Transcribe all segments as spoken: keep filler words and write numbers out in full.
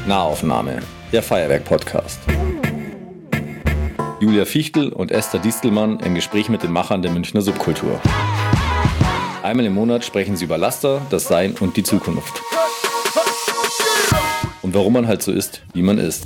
Nahaufnahme, der Feuerwerk-Podcast. Julia Fichtel und Esther Distelmann im Gespräch mit den Machern der Münchner Subkultur. Einmal im Monat sprechen sie über Laster, das Sein und die Zukunft. Und warum man halt so ist, wie man ist.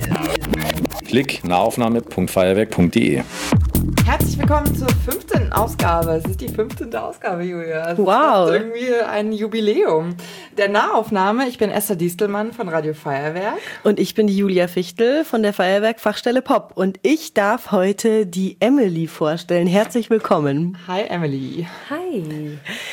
Klick nahaufnahme punkt feuerwerk punkt de. Herzlich willkommen zur fünfzehnten Ausgabe. Es ist die fünfzehnte Ausgabe, Julia. Also wow. Es ist irgendwie ein Jubiläum der Nahaufnahme. Ich bin Esther Distelmann von Radio Feuerwerk. Und ich bin die Julia Fichtel von der Feuerwerk-Fachstelle Pop. Und ich darf heute die Emily vorstellen. Herzlich willkommen. Hi, Emily. Hi.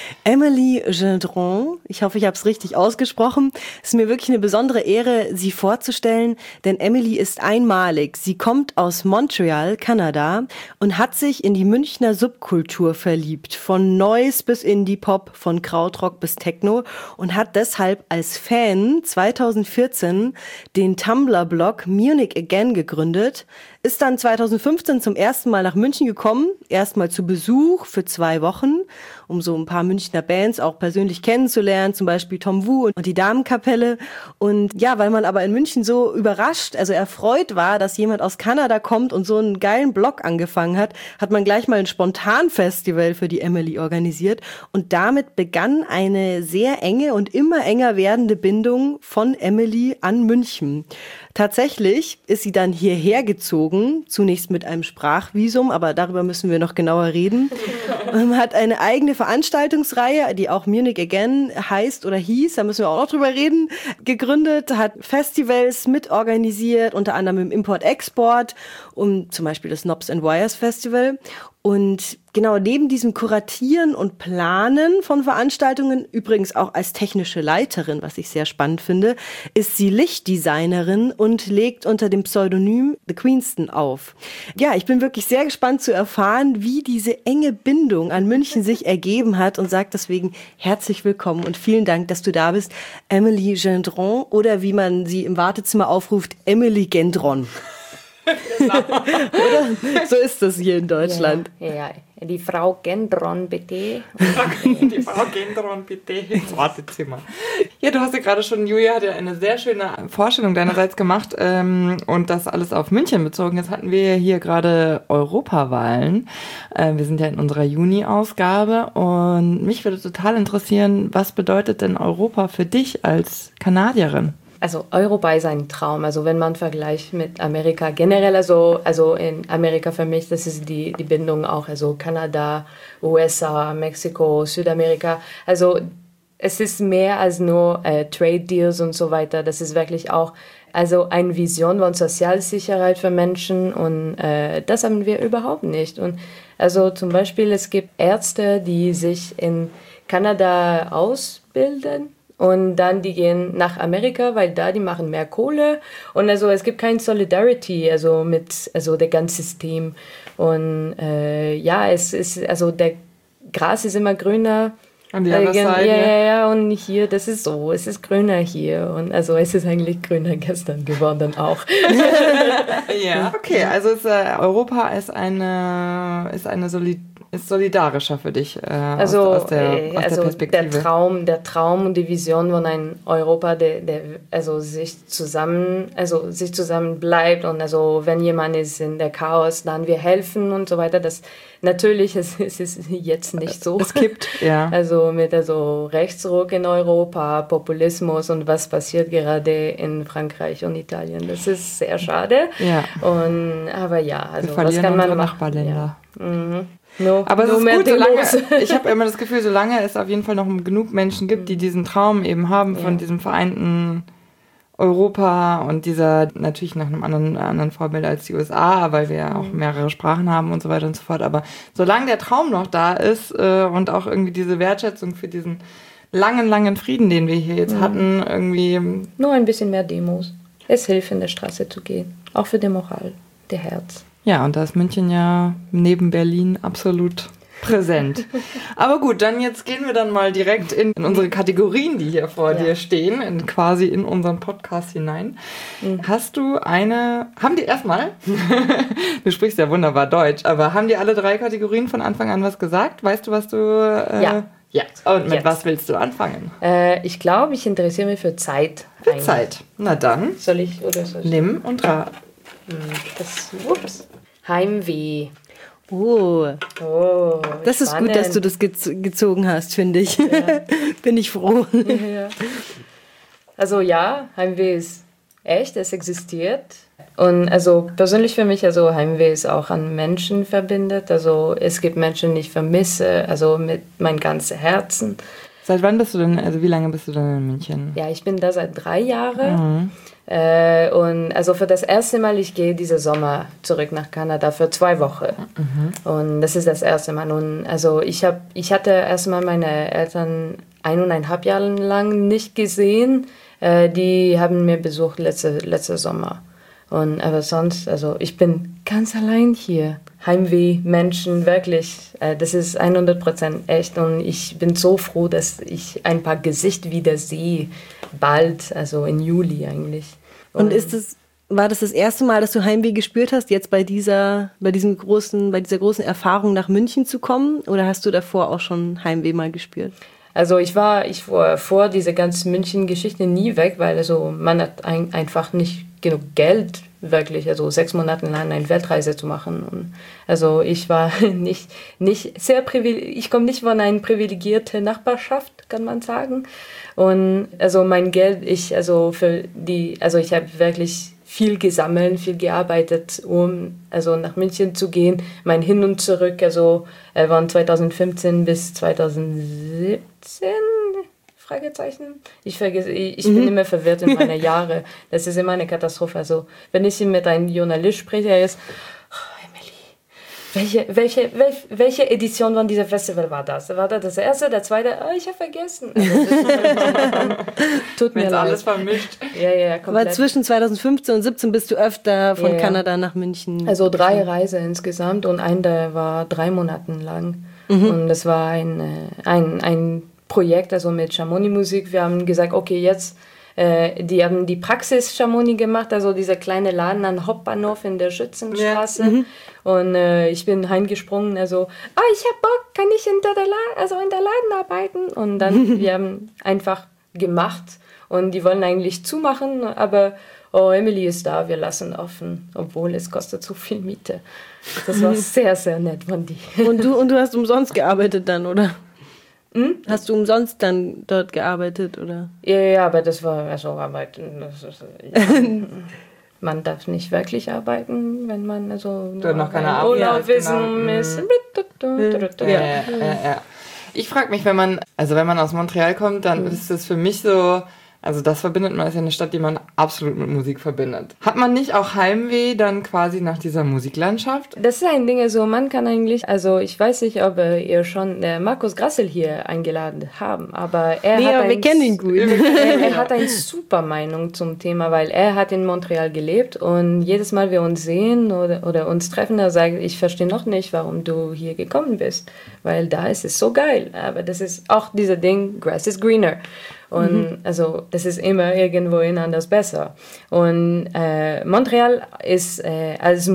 Emily Gendron. Ich hoffe, ich habe es richtig ausgesprochen. Es ist mir wirklich eine besondere Ehre, sie vorzustellen, denn Emily ist einmalig. Sie kommt aus Montreal, Kanada, und hat sich in die Münchner Subkultur verliebt. Von Noise bis Indie-Pop, von Krautrock bis Techno, und hat deshalb als Fan zweitausendvierzehn den Tumblr-Blog Munich Again gegründet, ist dann zweitausendfünfzehn zum ersten Mal nach München gekommen, erstmal zu Besuch für zwei Wochen, um so ein paar Münchner Bands auch persönlich kennenzulernen, zum Beispiel Tom Wu und die Damenkapelle. Und ja, weil man aber in München so überrascht, also erfreut war, dass jemand aus Kanada kommt und so einen geilen Blog angefangen hat, hat man gleich mal ein Spontanfestival für die Emily organisiert. Und damit begann eine sehr enge und immer enger werdende Bindung von Emily an München. Tatsächlich ist sie dann hierher gezogen, zunächst mit einem Sprachvisum, aber darüber müssen wir noch genauer reden. Und hat eine eigene Veranstaltungsreihe, die auch Munich Again heißt oder hieß, da müssen wir auch noch drüber reden, gegründet, hat Festivals mitorganisiert, unter anderem im Import-Export, um zum Beispiel das Knobs and Wires Festival. Und genau neben diesem Kuratieren und Planen von Veranstaltungen, übrigens auch als technische Leiterin, was ich sehr spannend finde, ist sie Lichtdesignerin und legt unter dem Pseudonym The Queenston auf. Ja, ich bin wirklich sehr gespannt zu erfahren, wie diese enge Bindung an München sich ergeben hat, und sage deswegen herzlich willkommen und vielen Dank, dass du da bist, Emily Gendron, oder wie man sie im Wartezimmer aufruft, Emily Gendron. Genau. Oder? So ist das hier in Deutschland. Ja, ja. Die Frau Gendron, bitte. Die Frau Gendron, bitte ins Wartezimmer. Ja, du hast ja gerade schon, Julia hat ja eine sehr schöne Vorstellung deinerseits gemacht ähm, und das alles auf München bezogen. Jetzt hatten wir hier gerade Europawahlen. Äh, wir sind ja in unserer Juni-Ausgabe und mich würde total interessieren, was bedeutet denn Europa für dich als Kanadierin? Also Europa ist ein Traum, also wenn man vergleicht mit Amerika generell, also, also in Amerika für mich, das ist die, die Bindung auch, also Kanada, U S A, Mexiko, Südamerika, also es ist mehr als nur äh, Trade Deals und so weiter, das ist wirklich auch also eine Vision von Sozialsicherheit für Menschen, und äh, das haben wir überhaupt nicht. Und also zum Beispiel, es gibt Ärzte, die sich in Kanada ausbilden, und dann die gehen nach Amerika, weil da die machen mehr Kohle. Und also es gibt keine Solidarity, also mit also der ganze System. Und äh, ja, es ist also der Gras ist immer grüner. An die andere Seite. Ja, ja, ja. Und hier, das ist so, es ist grüner hier. Und also es ist eigentlich grüner gestern geworden auch. Ja, okay. Also ist, äh, Europa ist eine ist eine Solid ist solidarischer für dich äh, also, aus, aus, der, aus also der Perspektive. Der Traum, der Traum und die Vision von einem Europa, der, der also sich zusammen, also sich zusammen bleibt, und also wenn jemand ist in der Chaos, dann wir helfen und so weiter. Das natürlich ist es ist jetzt nicht so. Es kippt, ja. Also mit also Rechtsruck in Europa, Populismus und was passiert gerade in Frankreich und Italien. Das ist sehr schade. Ja. Und aber ja, also wir verlieren was kann man unsere machen? Nachbarländer. Ja. Mhm. No, aber es no ist gut, solange, ich habe immer das Gefühl, solange es auf jeden Fall noch genug Menschen gibt, die diesen Traum eben haben von ja. diesem vereinten Europa und dieser, natürlich nach einem anderen, anderen Vorbild als die U S A, weil wir ja auch mehrere Sprachen haben und so weiter und so fort, aber solange der Traum noch da ist äh, und auch irgendwie diese Wertschätzung für diesen langen, langen Frieden, den wir hier jetzt mhm. hatten, irgendwie... Nur ein bisschen mehr Demos. Es hilft, in der Straße zu gehen. Auch für die Moral, der Herz. Ja, und da ist München ja neben Berlin absolut präsent. Aber gut, dann jetzt gehen wir dann mal direkt in, in unsere Kategorien, die hier vor ja. dir stehen, in, quasi in unseren Podcast hinein. Mhm. Hast du eine, haben die erstmal, du sprichst ja wunderbar Deutsch, aber haben die alle drei Kategorien von Anfang an was gesagt? Weißt du, was du... Äh, ja. Ja, und mit Jetzt. was willst du anfangen? Äh, ich glaube, ich interessiere mich für Zeit. Für eigentlich. Zeit. Na dann, Soll ich oder soll ich? nimm und ra. Das, ups. Heimweh. Oh, Oh, das ist gut, dass du das gez- gezogen hast, finde ich. Ja. Bin ich froh. Ja. Also ja, Heimweh ist echt, es existiert. Und also persönlich für mich, also Heimweh ist auch an Menschen verbindet. Also es gibt Menschen, die ich vermisse, also mit meinem ganzen Herzen. Seit wann bist du denn, also wie lange bist du denn in München? Ja, ich bin da seit drei Jahren. Mhm. Äh, und also für das erste Mal, ich gehe diesen Sommer zurück nach Kanada für zwei Wochen. Mhm. Und das ist das erste Mal. Und also ich, hab, ich hatte erstmal meine Eltern eineinhalb Jahre lang nicht gesehen. Äh, die haben mir besucht letzte, letzte Sommer. Und aber sonst, also ich bin ganz allein hier. Heimweh, Menschen, wirklich. Äh, das ist hundert Prozent echt. Und ich bin so froh, dass ich ein paar Gesichter wieder sehe. Bald, also im Juli eigentlich. Und, Und ist es, war das das erste Mal, dass du Heimweh gespürt hast, jetzt bei dieser, bei diesem großen, bei dieser großen Erfahrung nach München zu kommen? Oder hast du davor auch schon Heimweh mal gespürt? Also ich war, ich war vor dieser ganzen München-Geschichte nie weg, weil also man hat ein, einfach nicht genug Geld, wirklich, also sechs Monate lang eine Weltreise zu machen. Und also ich war nicht, nicht sehr privilegiert, ich komme nicht von einer privilegierten Nachbarschaft, kann man sagen. Und also mein Geld, ich, also für die, also ich habe wirklich viel gesammelt, viel gearbeitet, um also nach München zu gehen. Mein Hin und Zurück, also äh, waren zweitausendfünfzehn bis zweitausendsiebzehn, Fragezeichen. Ich, vergesse, ich, ich mhm. bin immer verwirrt in meine Jahre. Das ist immer eine Katastrophe. Also wenn ich mit einem Journalist spreche, er ist, oh, Emily, welche, welche, welche, welche Edition von diesem Festival war das? War das das erste, der zweite? Oh, ich habe vergessen. Also, tut mir leid. Alles vermischt. Ja, ja, komplett. Aber zwischen zweitausendfünfzehn und siebzehn bist du öfter von ja, Kanada ja. nach München. Also drei Reisen insgesamt und ein, der war drei Monate lang. Mhm. Und das war ein, ein, ein Projekt, also mit Chamonix-Musik. Wir haben gesagt, okay, jetzt, äh, die haben die Praxis Chamonix gemacht, also dieser kleine Laden an Hauptbahnhof in der Schützenstraße. Ja. Mhm. Und äh, ich bin heimgesprungen, also, ah, ich hab Bock, kann ich hinter der La- also in der Laden arbeiten? Und dann, wir haben einfach gemacht und die wollen eigentlich zumachen, aber oh, Emily ist da, wir lassen offen, obwohl es kostet so viel Miete. Das war sehr, sehr nett von dir. Und du, und du hast umsonst gearbeitet dann, oder? Hm? Hast du umsonst dann dort gearbeitet, oder? Ja, ja, aber das war also arbeiten. Das ist, ja. Man darf nicht wirklich arbeiten, wenn man also noch keine Urlaub wissen ist. Ja, ja, ja. Ich frage mich, wenn man, also wenn man aus Montreal kommt, dann mhm. ist das für mich so, also das verbindet man, ist ja eine Stadt, die man absolut mit Musik verbindet. Hat man nicht auch Heimweh dann quasi nach dieser Musiklandschaft? Das ist ein Ding, also man kann eigentlich, also ich weiß nicht, ob ihr schon äh, Markus Grassel hier eingeladen haben, aber er nee, hat aber ein, wir kennen ihn gut. er, er hat eine super Meinung zum Thema, weil er hat in Montreal gelebt und jedes Mal wir uns sehen oder, oder uns treffen, er sagt, ich verstehe noch nicht, warum du hier gekommen bist, weil da ist es so geil, aber das ist auch dieser Ding, Grass is greener. Und mhm. also das ist immer irgendwohin anders besser. Und äh, Montreal ist äh, als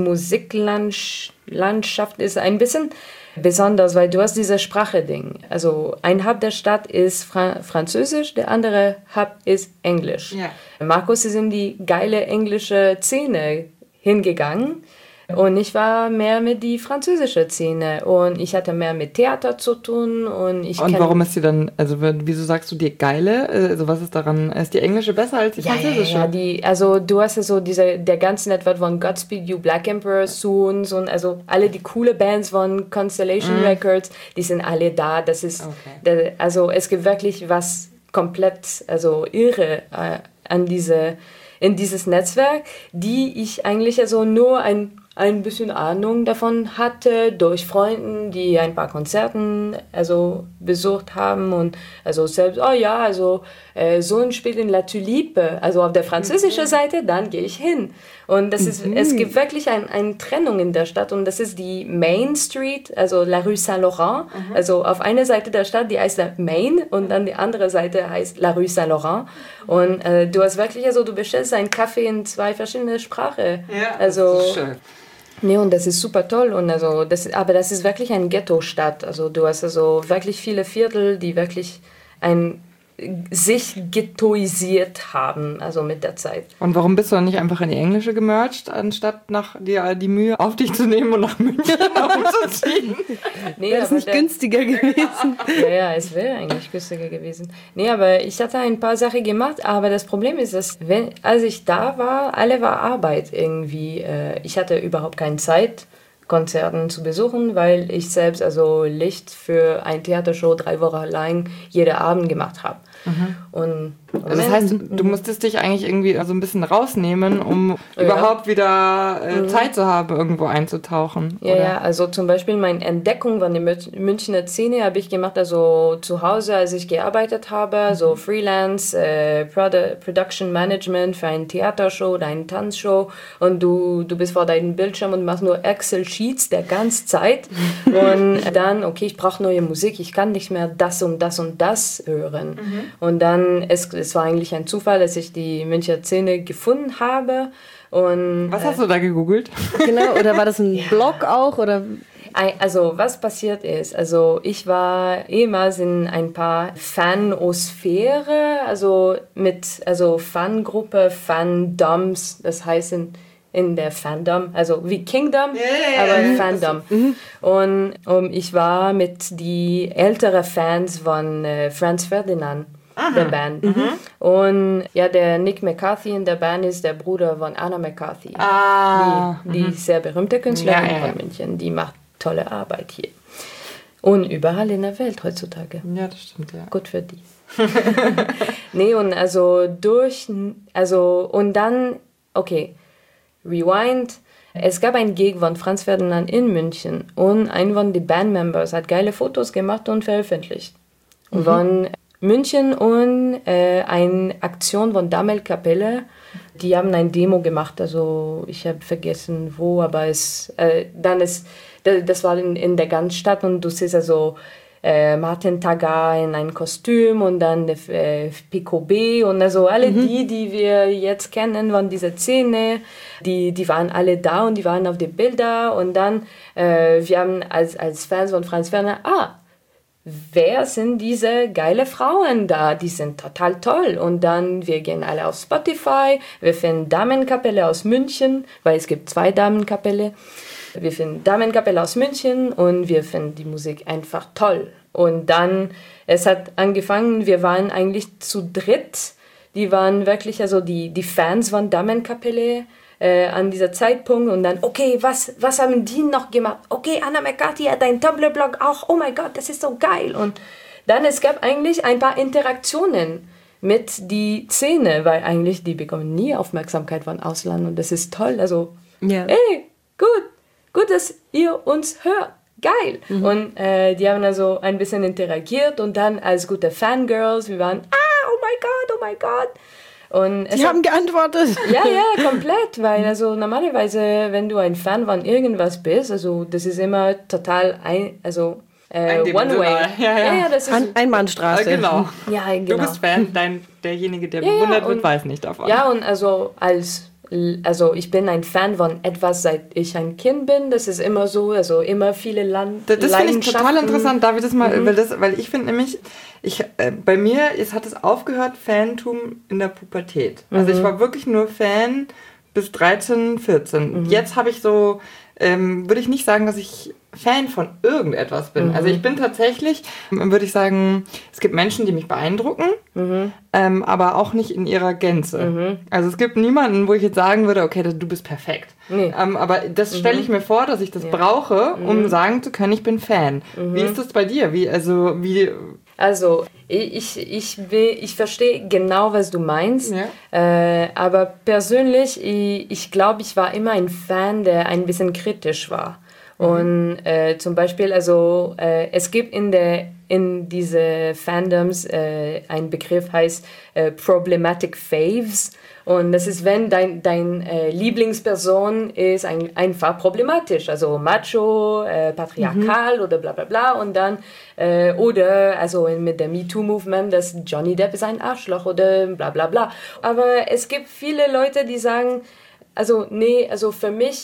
Musiklandschaft ist ein bisschen besonders, weil du hast diese Sprache-Ding. Also ein Hub der Stadt ist Fra- Französisch, der andere Hub ist Englisch. Ja. Markus ist in die geile englische Szene hingegangen. Und ich war mehr mit die französische Szene und ich hatte mehr mit Theater zu tun. Und, ich und warum ist die dann, also wieso sagst du die geile? Also was ist daran, ist die englische besser als die ja, französische? Ja, ja, die, also du hast ja so diese, der ganze Network von Godspeed You, Black Emperor, Soons und also alle die coole Bands von Constellation mm. Records, die sind alle da. Das ist, okay. der, also es gibt wirklich was komplett, also irre äh, an diese, in dieses Netzwerk, die ich eigentlich also nur ein ein bisschen Ahnung davon hatte durch Freunden, die ein paar Konzerten also besucht haben und also selbst, oh ja, also äh, so ein Spiel in La Tulipe, also auf der französischen mhm. Seite, dann gehe ich hin. Und das ist, mhm. es gibt wirklich ein, eine Trennung in der Stadt und das ist die Main Street, also La Rue Saint-Laurent, mhm. also auf einer Seite der Stadt, die heißt der Main und dann die andere Seite heißt La Rue Saint-Laurent und äh, du hast wirklich, also du bestellst einen Kaffee in zwei verschiedene Sprachen. Ja, also, das ist schön. Nee, und das ist super toll. Und also das, aber das ist wirklich eine Ghetto-Stadt. Also du hast also wirklich viele Viertel, die wirklich ein, sich ghettoisiert haben, also mit der Zeit. Und warum bist du dann nicht einfach in die Englische gemerged, anstatt nach dir die Mühe auf dich zu nehmen und nach München umzuziehen? Nee, wäre es nicht der, günstiger gewesen? Ja, ja, es wäre eigentlich günstiger gewesen. Nee, aber ich hatte ein paar Sachen gemacht, aber das Problem ist, dass wenn, als ich da war, alle war Arbeit irgendwie. Äh, ich hatte überhaupt keine Zeit, Konzerten zu besuchen, weil ich selbst also Licht für ein Theatershow drei Wochen lang jeden Abend gemacht habe. Mhm. Und, und also das heißt, du musstest dich eigentlich irgendwie so ein bisschen rausnehmen, um ja. überhaupt wieder äh, mhm. Zeit zu haben, irgendwo einzutauchen. Ja, oder? ja, also zum Beispiel meine Entdeckung von der Münchner Szene habe ich gemacht, also zu Hause, als ich gearbeitet habe, mhm. so Freelance, äh, Produ- Production Management für eine Theatershow oder eine Tanzshow und du, du bist vor deinem Bildschirm und machst nur Excel-Sheets der ganzen Zeit und dann, okay, ich brauche neue Musik, ich kann nicht mehr das und das und das hören. Mhm. Und dann, es, es war eigentlich ein Zufall, dass ich die Münchner Szene gefunden habe. Und, was hast du da gegoogelt? Genau, oder war das ein ja. Blog auch? Oder? Also, was passiert ist, also ich war ehemals in ein paar Fanosphäre, also mit, also Fangruppe, Fandoms, das heißt in in der Fandom, also wie Kingdom, yeah, aber yeah, Fandom. Mhm. Und um, ich war mit die älteren Fans von äh, Franz Ferdinand, aha. der Band. Mhm. Und ja, der Nick McCarthy in der Band ist der Bruder von Anna McCarthy, ah. die, die mhm. sehr berühmte Künstlerin ja, ja. von München, die macht tolle Arbeit hier. Und überall in der Welt heutzutage. Ja, das stimmt, ja. Gut für die. Nee, und also durch, also, und dann, okay, Rewind. Es gab ein Gig von Franz Ferdinand in München und ein von den Bandmembers hat geile Fotos gemacht und veröffentlicht. Mhm. Von München und äh, eine Aktion von Damel Kapelle. Die haben ein Demo gemacht, also ich habe vergessen wo, aber es äh, dann ist das war in, in der ganzen Stadt und du siehst also Äh, Martin Tagar in ein Kostüm und dann äh, Pico B und also alle mhm. die, die wir jetzt kennen von dieser Szene, die, die waren alle da und die waren auf den Bildern und dann, äh, wir haben als, als Fans von Franz Ferdinand, ah, wer sind diese geile Frauen da? Die sind total toll. Und dann, wir gehen alle auf Spotify, wir finden Damenkapelle aus München, weil es gibt zwei Damenkapelle. Wir finden Damenkapelle aus München und wir finden die Musik einfach toll. Und dann, es hat angefangen, wir waren eigentlich zu dritt. Die waren wirklich, also die, die Fans von Damenkapelle äh, an dieser Zeitpunkt. Und dann, okay, was, was haben die noch gemacht? Okay, Anna McCarthy hat einen Tumblr-Blog auch. Oh mein Gott, das ist so geil. Und dann, es gab eigentlich ein paar Interaktionen mit die Szene, weil eigentlich die bekommen nie Aufmerksamkeit von Ausland. Und das ist toll. Also, ja. Hey, gut. Gut, dass ihr uns hört. Geil. Mhm. Und äh, die haben also ein bisschen interagiert und dann als gute Fangirls, wir waren, ah, oh mein Gott, oh mein Gott. Und die haben geantwortet. Ja, ja, komplett, weil also normalerweise, wenn du ein Fan von irgendwas bist, also das ist immer total ein, also äh, one way. Ja, ja. Ja, ja, das ist ein Einbahnstraße. Äh, genau. Ja, genau. Du bist Fan, dein, derjenige, der ja, bewundert ja, wird, weiß nicht davon. Ja, und also als Also ich bin ein Fan von etwas, seit ich ein Kind bin. Das ist immer so, also immer viele Land Das, das finde ich total interessant. Darf ich das mal, mhm. weil, das, weil ich finde nämlich, ich, äh, bei mir ist, hat es aufgehört, Fantum in der Pubertät. Also mhm. ich war wirklich nur Fan bis dreizehn, vierzehn. Mhm. Jetzt habe ich so, ähm, würde ich nicht sagen, dass ich Fan von irgendetwas bin. Mhm. Also ich bin tatsächlich, würde ich sagen, es gibt Menschen, die mich beeindrucken, mhm. ähm, aber auch nicht in ihrer Gänze. Mhm. Also es gibt niemanden, wo ich jetzt sagen würde, okay, du bist perfekt. Nee. Ähm, aber das stelle ich mhm. mir vor, dass ich das ja. brauche, um mhm. sagen zu können, ich bin Fan. Mhm. Wie ist das bei dir? Wie, also, wie... Also, ich, ich, will, ich verstehe genau, was du meinst, ja. äh, aber persönlich, ich, ich glaube, ich war immer ein Fan, der ein bisschen kritisch war. Und äh, zum Beispiel, also äh, es gibt in der in diese Fandoms äh, ein Begriff heißt äh, Problematic Faves. Und das ist, wenn dein, dein äh, Lieblingsperson ist ein, einfach problematisch, also macho, äh, patriarchal mhm. oder bla bla bla. Und dann, äh, oder also mit dem MeToo-Movement, dass Johnny Depp ist ein Arschloch oder bla bla bla. Aber es gibt viele Leute, die sagen, also nee, also für mich,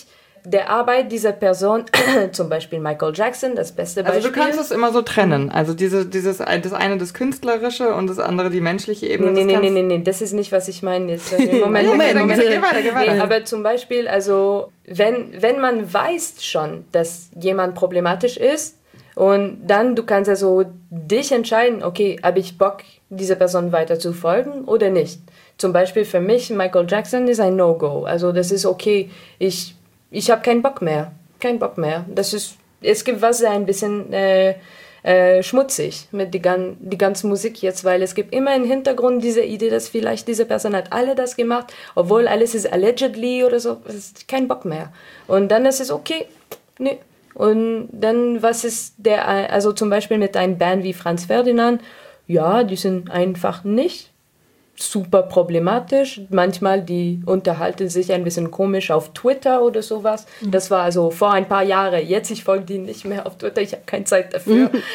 der Arbeit dieser Person, zum Beispiel Michael Jackson, das beste Beispiel. Also du kannst es immer so trennen, also diese, dieses, das eine das Künstlerische und das andere die menschliche Ebene. Nee, nee, nee, nee, nee, das ist nicht, was ich meine. Jetzt, Moment, Moment, Moment, Moment. Geh weiter, geh weiter. Nee, aber zum Beispiel, also wenn, wenn man weiß schon, dass jemand problematisch ist und dann du kannst also dich entscheiden, okay, habe ich Bock, dieser Person weiter zu folgen oder nicht. Zum Beispiel für mich, Michael Jackson ist ein No-Go. Also das ist okay, ich, ich habe keinen Bock mehr. Kein Bock mehr. Das ist, es gibt was ein bisschen äh, äh, schmutzig mit die, die ganze Musik jetzt, weil es gibt immer im Hintergrund diese Idee, dass vielleicht diese Person hat alle das gemacht, obwohl alles ist allegedly oder so. Es ist kein Bock mehr. Und dann ist es okay, nee. Und dann, was ist der, also zum Beispiel mit einem Band wie Franz Ferdinand, ja, die sind einfach nicht super problematisch. Manchmal, die unterhalten sich ein bisschen komisch auf Twitter oder sowas. Mhm. Das war also vor ein paar Jahren. Jetzt, ich folge die nicht mehr auf Twitter, ich habe keine Zeit dafür. Mhm.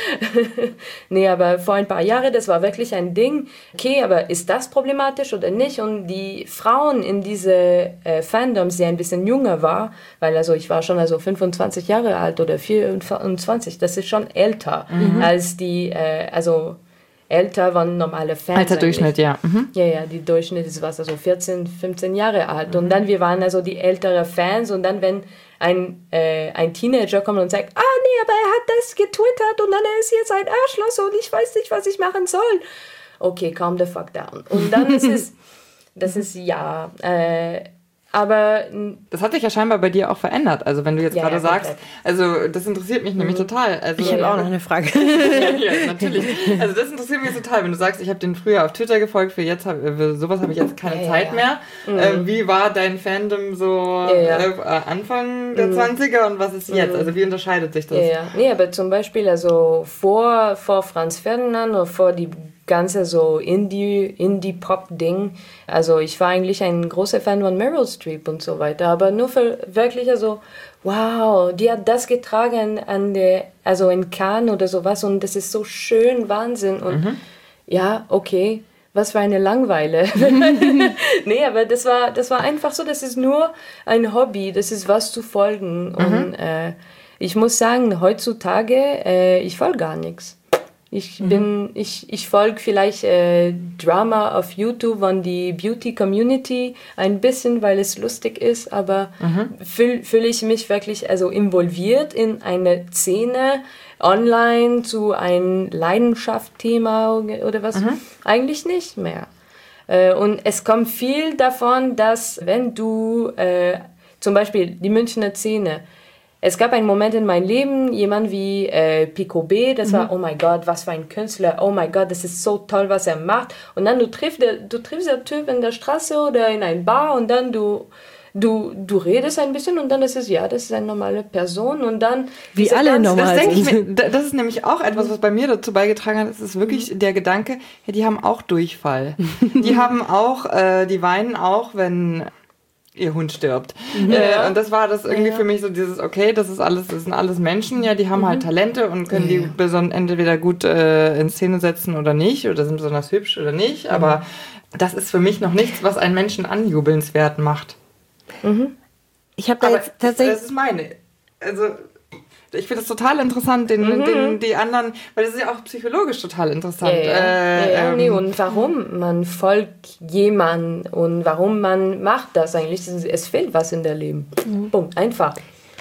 Nee, aber vor ein paar Jahren, das war wirklich ein Ding. Okay, aber ist das problematisch oder nicht? Und die Frauen in diese äh, Fandoms, die ein bisschen jünger war, weil also ich war schon also fünfundzwanzig Jahre alt oder vierundzwanzig, das ist schon älter mhm. als die, äh, also älter waren normale Fans. Alter Durchschnitt, ja. Mhm. Ja, ja, die Durchschnitt ist was, also vierzehn, fünfzehn Jahre alt. Mhm. Und dann, wir waren also die ältere Fans und dann, wenn ein, äh, ein Teenager kommt und sagt, ah, nee, aber er hat das getwittert und dann er ist jetzt ein Arschloch und ich weiß nicht, was ich machen soll. Okay, calm the fuck down. Und dann ist es, das ist, ja, äh, aber... Das hat sich ja scheinbar bei dir auch verändert. Also wenn du jetzt ja, gerade ja, sagst, also das interessiert mich mhm. nämlich total. Also, ich habe auch noch eine Frage. Ja, natürlich. Also das interessiert mich total. Wenn du sagst, ich habe den früher auf Twitter gefolgt, für jetzt hab, für sowas habe ich jetzt keine ja, Zeit ja. mehr. Mhm. Äh, wie war dein Fandom so ja, ja. Äh, Anfang der mhm. zwanziger und was ist jetzt? Also wie unterscheidet sich das? Ja, ja. Nee, aber zum Beispiel also vor, vor Franz Ferdinand oder vor die ganze so Indie, Indie-Pop-Ding. Also ich war eigentlich ein großer Fan von Meryl Streep und so weiter, aber nur für wirklich also, wow, die hat das getragen an der, also in Cannes oder sowas und das ist so schön, Wahnsinn und mhm. ja, okay, was für eine Langeweile. Nee, aber das war, das war einfach so, das ist nur ein Hobby, das ist was zu folgen mhm. und äh, ich muss sagen, heutzutage, äh, ich folge gar nichts. Ich bin, mhm. ich, ich folge vielleicht äh, Drama auf YouTube von die Beauty Community ein bisschen, weil es lustig ist, aber mhm. fühle fühl ich mich wirklich also involviert in eine Szene online zu einem Leidenschaftsthema oder was? Mhm. Eigentlich nicht mehr. Äh, und es kommt viel davon, dass wenn du äh, zum Beispiel die Münchner Szene, es gab einen Moment in meinem Leben, jemand wie äh, Pico B, das mhm. war, oh mein Gott, was für ein Künstler, oh mein Gott, das ist so toll, was er macht. Und dann du triffst der, du triffst der Typ in der Straße oder in einem Bar und dann du, du, du redest ein bisschen und dann ist es, ja, das ist eine normale Person und dann... Wie alle ganz, normal das sind. Ich mir, das ist nämlich auch etwas, was bei mir dazu beigetragen hat, es ist wirklich mhm. der Gedanke, ja, die haben auch Durchfall. Die haben auch, äh, die weinen auch, wenn... ihr Hund stirbt. Ja. Äh, und das war das irgendwie ja. für mich so dieses, okay, das ist alles, das sind alles Menschen, ja, die haben mhm. halt Talente und können ja. die beson- entweder gut äh, in Szene setzen oder nicht, oder sind besonders hübsch oder nicht, mhm. aber das ist für mich noch nichts, was einen Menschen anjubelnswert macht. Mhm. Ich habe da aber jetzt tatsächlich... Das ist meine, also... Ich finde das total interessant, den, mhm. den, die anderen, weil das ist ja auch psychologisch total interessant. Ja, ja. Äh, ja, ja, ähm, nee, und warum man folgt jemandem und warum man macht das eigentlich. Es fehlt was in der Leben. Mhm. Punkt, einfach.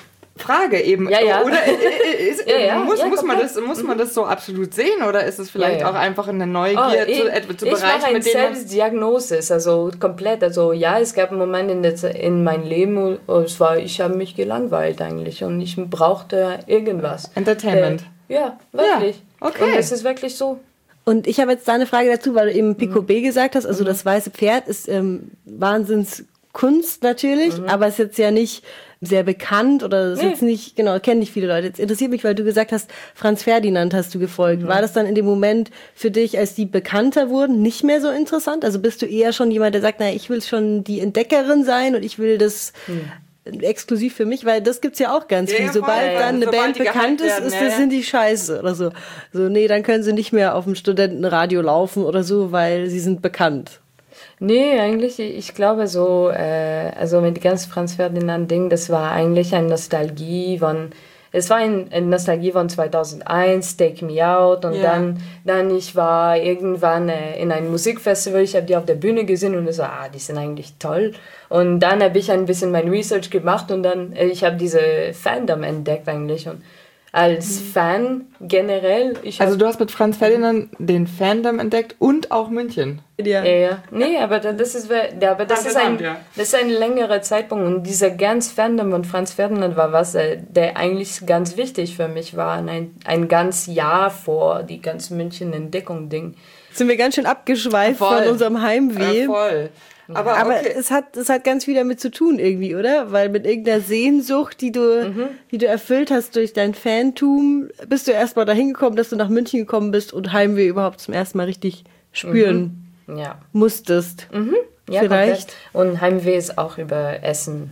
Frage eben. Ja, ja. Oder ist, ja, ja. muss, ja, muss, man das, muss man das so absolut sehen oder ist es vielleicht ja, ja. auch einfach eine Neugier oh, ich, zu, etwa zu ich Bereichen, mit denen denen man... Selbstdiagnosis, also komplett. Also ja, es gab einen Moment in, der, in meinem Leben, wo es war, ich habe mich gelangweilt eigentlich und ich brauchte irgendwas. Entertainment. Äh, ja, wirklich. Ja, okay. Und es ist wirklich so. Und ich habe jetzt da eine Frage dazu, weil du eben Pico mhm. B gesagt hast, also mhm. das weiße Pferd ist ähm, Wahnsinnskunst natürlich, mhm. aber es ist jetzt ja nicht sehr bekannt oder ist nee. jetzt nicht, genau, kennen nicht viele Leute. Jetzt interessiert mich, weil du gesagt hast, Franz Ferdinand hast du gefolgt. Mhm. War das dann in dem Moment für dich, als die bekannter wurden, nicht mehr so interessant? Also bist du eher schon jemand, der sagt, naja, ich will schon die Entdeckerin sein und ich will das mhm. exklusiv für mich, weil das gibt's ja auch ganz ja, viel. Sobald ja, dann eine Sobald Band bekannt ist, ist das, ja. sind die scheiße oder so. So, nee, dann können sie nicht mehr auf dem Studentenradio laufen oder so, weil sie sind bekannt. Nee, eigentlich, ich glaube so, äh, also mit ganz Franz Ferdinand-Ding, das war eigentlich eine Nostalgie von, es war ein, eine Nostalgie von zweitausendeins, Take Me Out und Ja. dann, dann ich war irgendwann äh, in einem Musikfestival, ich habe die auf der Bühne gesehen und ich so, ah, die sind eigentlich toll. Und dann habe ich ein bisschen mein Research gemacht und dann, äh, ich habe diese Fandom entdeckt eigentlich und als Fan generell, ich Also hab, du hast mit Franz Ferdinand den Fandom entdeckt und auch München. Ja. Ja, ja. Nee, aber da- das ist, we- ja, aber das ist, ein, Interessant, ja. das ist ein längerer Zeitpunkt. Und dieser ganz Fandom von Franz Ferdinand war was, äh, der eigentlich ganz wichtig für mich war. Ein, ein ganz Jahr vor die ganze München-Entdeckung-Ding. Sind wir ganz schön abgeschweift Voll. von unserem Heimweh. Ja, voll. Aber, Aber okay. es hat, es hat ganz viel damit zu tun irgendwie, oder? Weil mit irgendeiner Sehnsucht, die du, Mhm. die du erfüllt hast durch dein Fantum, bist du erstmal dahin gekommen, dass du nach München gekommen bist und Heimweh überhaupt zum ersten Mal richtig spüren Ja. musstest. Ja, Vielleicht. komplett. Und Heimweh ist auch über Essen.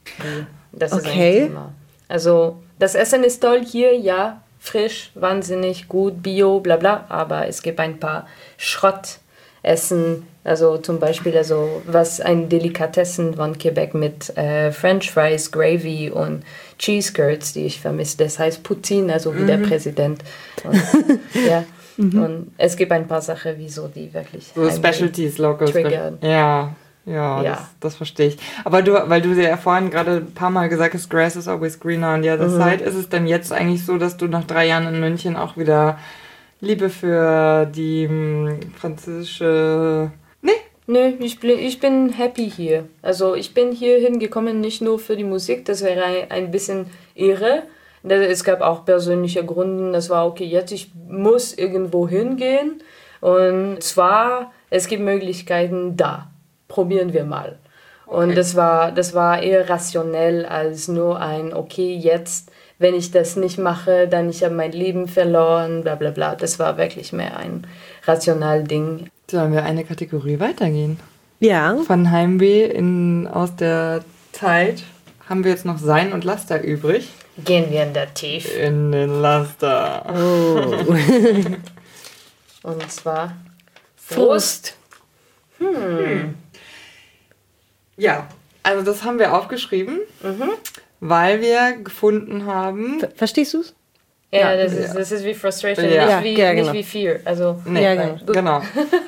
Das ist Okay. ein Thema. Also, das Essen ist toll hier, ja, frisch, wahnsinnig gut, bio, bla bla, aber es gibt ein paar Schrottessen, also zum Beispiel also was ein Delikatessen von Quebec mit äh, French Fries, Gravy und Cheese Curds, die ich vermisse. Das heißt Poutine, also wie der Präsident. Und, ja. Und es gibt ein paar Sachen, wieso die wirklich So Heimweh Specialties, Locals. triggern. Ja, ja, Ja. Das, das verstehe ich. Aber du, weil du ja vorhin gerade ein paar Mal gesagt hast, Grass is always greener on the other side, ist es denn jetzt eigentlich so, dass du nach drei Jahren in München auch wieder Liebe für die m, französische... Nee? Nö, ich bin, ich bin happy hier. Also ich bin hier hingekommen, nicht nur für die Musik, das wäre ein, ein bisschen irre. Es gab auch persönliche Gründe, das war okay, jetzt ich muss irgendwo hingehen. Und zwar, es gibt Möglichkeiten da. Probieren wir mal. Und das war, das war eher rationell als nur ein, okay, jetzt, wenn ich das nicht mache, dann ich habe mein Leben verloren, bla bla bla. Das war wirklich mehr ein rational Ding. Sollen wir eine Kategorie weitergehen? Ja. Von Heimweh in, aus der Zeit haben wir jetzt noch Sein und Laster übrig. Gehen wir in der Tiefe. In den Laster. Und zwar Frust. Ja, also das haben wir aufgeschrieben, weil wir gefunden haben... Ver- Verstehst du's? Ja, Ja, das, ja. Ist, das ist wie Frustration, Ja. nicht, wie, Ja, nicht genau. wie Fear. Also, Nee, Ja, nein, genau. genau.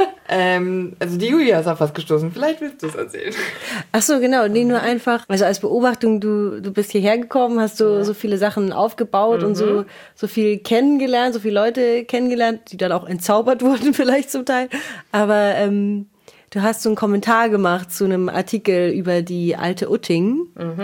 ähm, also die Julia ist auf was gestoßen. Vielleicht willst du es erzählen. Ach so, genau. Nee, nur einfach, also als Beobachtung, du, du bist hierher gekommen, hast so, so viele Sachen aufgebaut und so, so viel kennengelernt, so viele Leute kennengelernt, die dann auch entzaubert wurden vielleicht zum Teil. Aber ähm, du hast so einen Kommentar gemacht zu einem Artikel über die alte Utting.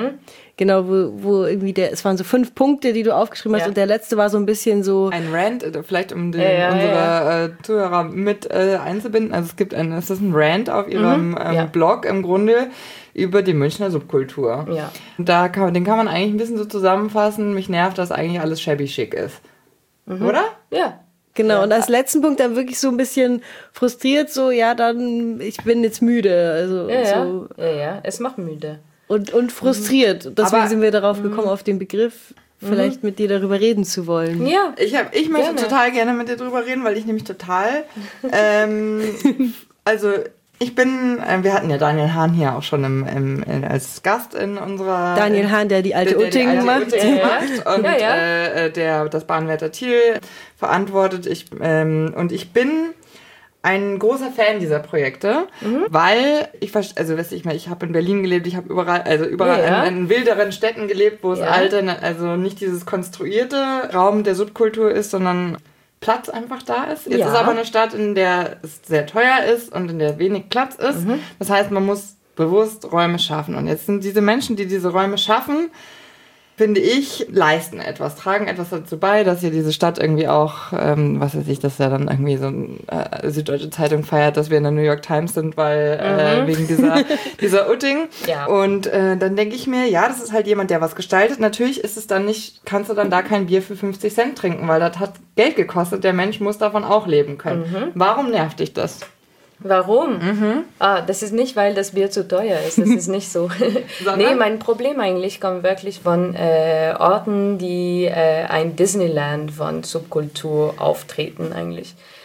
Genau, wo, wo irgendwie der, es waren so fünf Punkte, die du aufgeschrieben hast Ja. und der letzte war so ein bisschen so, Ein Rant, äh, vielleicht um den, Ja, ja, unsere ja, Äh, Zuhörer mit äh, einzubinden. Also es gibt ein, es ist ein Rant auf ihrem ähm, ja. Blog im Grunde über die Münchner Subkultur. Ja. Und da kann, den kann man eigentlich ein bisschen so zusammenfassen. Mich nervt, dass eigentlich alles shabby chic ist. Oder? ja. genau, und als letzten Punkt dann wirklich so ein bisschen frustriert, so, ja, dann, ich bin jetzt müde, also Ja, ja. so. ja, ja, es macht müde. Und, und frustriert. Deswegen Aber- sind wir darauf gekommen, auf den Begriff, vielleicht mit dir darüber reden zu wollen. Ja, Ich, hab, ich möchte Gerne. total gerne mit dir drüber reden, weil ich nämlich total. ähm, also, ich bin. Äh, wir hatten ja Daniel Hahn hier auch schon im, im, in, als Gast in unserer. Daniel Hahn, der die alte der, der die Utting alte macht. Utting Ja, ja. macht und Ja, ja. Äh, äh, der das Bahnwärter Thiel verantwortet. Ich, ähm, und ich bin ein großer Fan dieser Projekte, weil ich verst- also weiß ich mal, ich habe in Berlin gelebt, ich habe überall, also überall Ja. in, in wilderen Städten gelebt, wo es Ja. alte, also nicht dieses konstruierte Raum der Subkultur ist, sondern Platz einfach da ist. Jetzt Ja. ist aber eine Stadt, in der es sehr teuer ist und in der wenig Platz ist. Das heißt, man muss bewusst Räume schaffen. Und jetzt sind diese Menschen, die diese Räume schaffen, finde ich, leisten etwas, tragen etwas dazu bei, dass hier diese Stadt irgendwie auch, ähm, was weiß ich, dass ja dann irgendwie so eine äh, Süddeutsche Zeitung feiert, dass wir in der New York Times sind, weil äh, wegen dieser, dieser Utting. Ja. Und äh, dann denke ich mir, ja, das ist halt jemand, der was gestaltet. Natürlich ist es dann nicht, kannst du dann da kein Bier für fünfzig Cent trinken, weil das hat Geld gekostet. Der Mensch muss davon auch leben können. Warum nervt dich das? Warum? Ah, das ist nicht, weil das Bier zu teuer ist. Das ist nicht so. Sondern? Nee, mein Problem eigentlich kommt wirklich von äh, Orten, die äh, ein Disneyland von Subkultur auftreten eigentlich.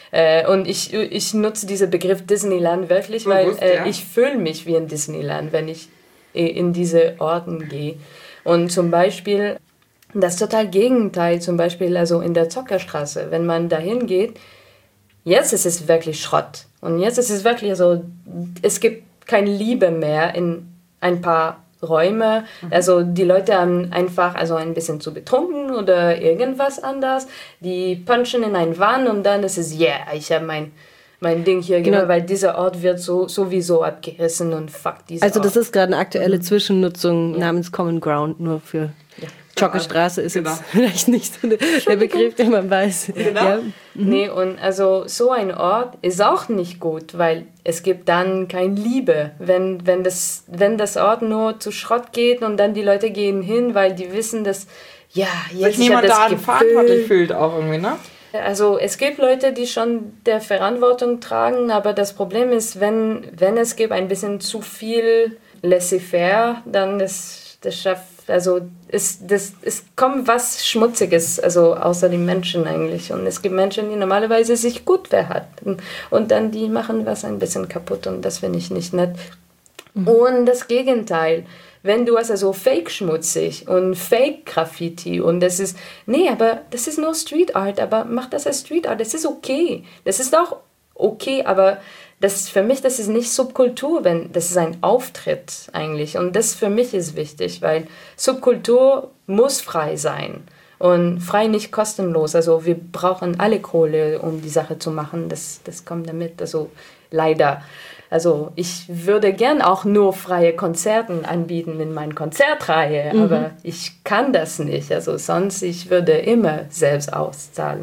Äh, und ich, ich nutze diesen Begriff Disneyland wirklich, Bewusst, weil äh, ja. ich fühle mich wie in Disneyland, wenn ich in diese Orten gehe. Und zum Beispiel das total Gegenteil, zum Beispiel also in der Zockerstraße, wenn man dahin geht, jetzt ist es wirklich Schrott. Und jetzt ist es wirklich so, es gibt keine Liebe mehr in ein paar Räume. Also die Leute haben einfach also ein bisschen zu betrunken oder irgendwas anders. Die punchen in einen Wand und dann ist es, yeah, ich habe mein, mein Ding hier Genau. gemacht, weil dieser Ort wird so sowieso abgerissen und fuck dieser Also das Ort. ist gerade eine aktuelle Zwischennutzung namens Common Ground, nur für Joggestraße ist Genau. jetzt vielleicht nicht so der Begriff, den man weiß. Genau. Ja. Nee, und also so ein Ort ist auch nicht gut, weil es gibt dann keine Liebe. Wenn, wenn, das, wenn das Ort nur zu Schrott geht und dann die Leute gehen hin, weil die wissen, dass, ja, jetzt Sich niemand ich da hab das verantwortlich Gefühl. fühlt auch irgendwie, ne? Also es gibt Leute, die schon der Verantwortung tragen, aber das Problem ist, wenn, wenn es gibt ein bisschen zu viel laissez-faire, dann das, das schafft, also es, das, es kommt was Schmutziges, also außer den Menschen eigentlich. Und es gibt Menschen, die normalerweise sich gut verhalten und dann die machen was ein bisschen kaputt und das finde ich nicht nett. Mhm. Und das Gegenteil. Wenn du hast also Fake schmutzig und Fake Graffiti und das ist, nee, aber das ist nur Street Art, aber mach das als Street Art, das ist okay. Das ist auch okay, aber das für mich, das ist nicht Subkultur, wenn das ist ein Auftritt eigentlich und das für mich ist wichtig, weil Subkultur muss frei sein und frei nicht kostenlos. Also wir brauchen alle Kohle, um die Sache zu machen, das, das kommt damit, also leider. Also ich würde gern auch nur freie Konzerten anbieten in meiner Konzertreihe, mhm. aber ich kann das nicht. Also sonst, ich würde immer selbst auszahlen,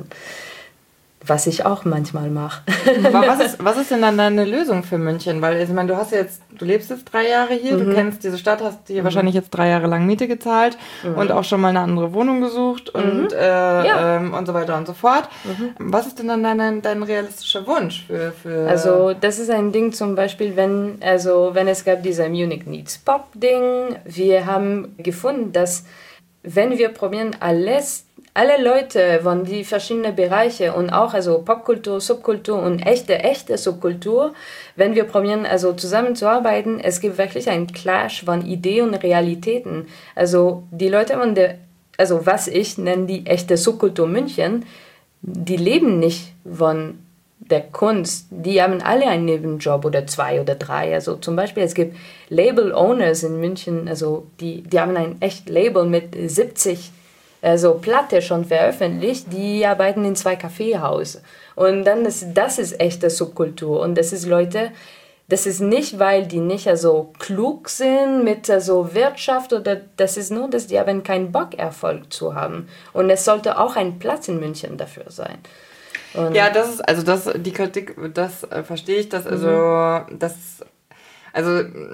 was ich auch manchmal mache. Aber was ist, was ist denn dann deine Lösung für München? Weil ich meine, du hast jetzt, du lebst jetzt drei Jahre hier, mhm. du kennst diese Stadt, hast dir mhm. wahrscheinlich jetzt drei Jahre lang Miete gezahlt mhm. und auch schon mal eine andere Wohnung gesucht und, mhm. äh, ja. ähm, und so weiter und so fort. Mhm. Was ist denn dann dein, dein realistischer Wunsch für, für... Also das ist ein Ding zum Beispiel, wenn, also, wenn es gab dieser Munich Needs Pop Ding, wir haben gefunden, dass wenn wir probieren alles alle Leute von die verschiedenen Bereiche und auch also Popkultur, Subkultur und echte, echte Subkultur, wenn wir probieren also zusammenzuarbeiten, es gibt wirklich einen Clash von Ideen und Realitäten. Also die Leute von der, also was ich nenne die echte Subkultur München, die leben nicht von der Kunst, die haben alle einen Nebenjob oder zwei oder drei. Also zum Beispiel, es gibt Label-Owners in München, also die, die haben ein echt Label mit siebzig also Platte schon veröffentlicht, die arbeiten in zwei Kaffeehäusern. Und dann ist das ist echte Subkultur. Und das ist Leute, das ist nicht, weil die nicht also klug sind mit also Wirtschaft, oder das ist nur, dass die haben keinen Bock, Erfolg zu haben. Und es sollte auch ein Platz in München dafür sein. Und ja, das ist, also das, die Kritik, das äh, verstehe ich, das, also, mhm. das, also,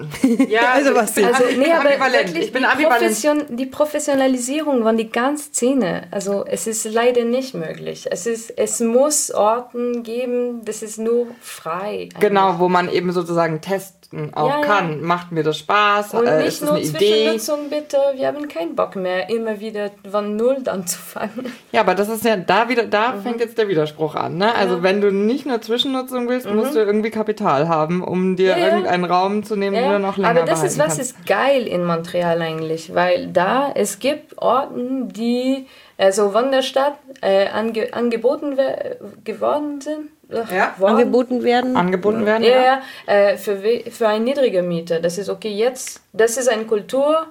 ja, also was ich bin, also, ich nee, bin aber ambivalent, wirklich, ich bin die, ambivalent. Profession, die Professionalisierung von die ganzen Szene, also es ist leider nicht möglich. Es ist, es muss Orten geben, das ist nur frei. Eigentlich. Genau, wo man eben sozusagen testen auch Ja, ja. kann. Macht mir das Spaß? Und äh, nicht ist das nur eine Idee? Zwischennutzung, bitte. Wir haben keinen Bock mehr, immer wieder von Null anzufangen. Ja, aber das ist ja, da wieder, da mhm. fängt jetzt der Widerspruch an, ne? Also ja. wenn du nicht nur Zwischennutzung willst, mhm. musst du irgendwie Kapital haben, um dir ja, ja. irgendeinen Raum zu nehmen, ja, den du noch länger aber das behalten ist, was kannst. ist geil in Montreal eigentlich, weil da, es gibt Orten, die also von der Stadt äh, ange, angeboten we- geworden sind. Ja, worden. angeboten werden. Angeboten werden, Ja, ja. ja, äh, für, we- für eine niedrige Miete. Das ist okay, jetzt, das ist ein Kulturviertel,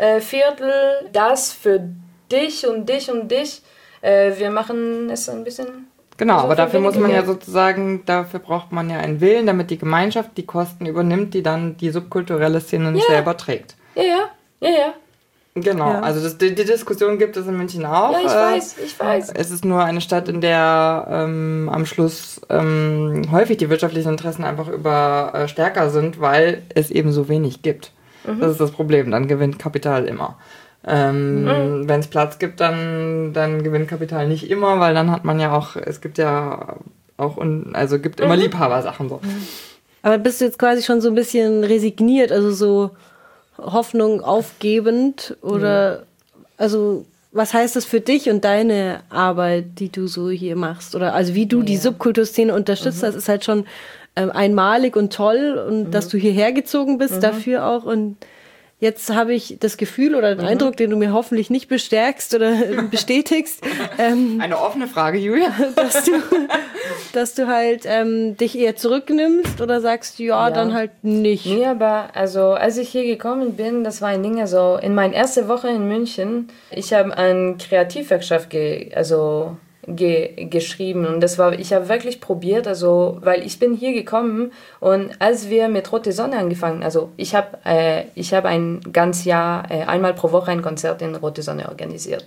äh, das für dich und dich und dich, äh, wir machen es ein bisschen... Genau, also aber dafür muss man ja Geld. sozusagen, dafür braucht man ja einen Willen, damit die Gemeinschaft die Kosten übernimmt, die dann die subkulturelle Szene nicht Ja. selber trägt. Ja, ja, ja, ja. Genau, Ja. also das, die, die Diskussion gibt es in München auch. Ja, ich äh, weiß, ich weiß. Es ist nur eine Stadt, in der ähm, am Schluss ähm, häufig die wirtschaftlichen Interessen einfach über äh, stärker sind, weil es eben so wenig gibt. Mhm. Das ist das Problem, dann gewinnt Kapital immer. Ähm, mhm. Wenn es Platz gibt, dann, dann gewinnt Kapital nicht immer, weil dann hat man ja auch, es gibt ja auch, un, also gibt immer mhm. Liebhabersachen so. Aber bist du jetzt quasi schon so ein bisschen resigniert, also so Hoffnung aufgebend oder, also was heißt das für dich und deine Arbeit, die du so hier machst? Oder also wie du ja. die Subkulturszene unterstützt, mhm. das ist halt schon ähm, einmalig und toll und mhm. dass du hierher gezogen bist, mhm. dafür auch. Und jetzt habe ich das Gefühl oder den mhm. Eindruck, den du mir hoffentlich nicht bestärkst oder bestätigst. Ähm, Eine offene Frage, Julia. Dass du, dass du halt ähm, dich eher zurücknimmst oder sagst, ja, ja, dann halt nicht. Nee, aber also als ich hier gekommen bin, das war ein Ding, also in meiner ersten Woche in München, ich habe an Kreativwerkstatt ge, also Ge- geschrieben und das war, ich habe wirklich probiert, also weil ich bin hier gekommen und als wir mit Rote Sonne angefangen, also ich habe äh, ich habe ein ganzes Jahr äh, einmal pro Woche ein Konzert in Rote Sonne organisiert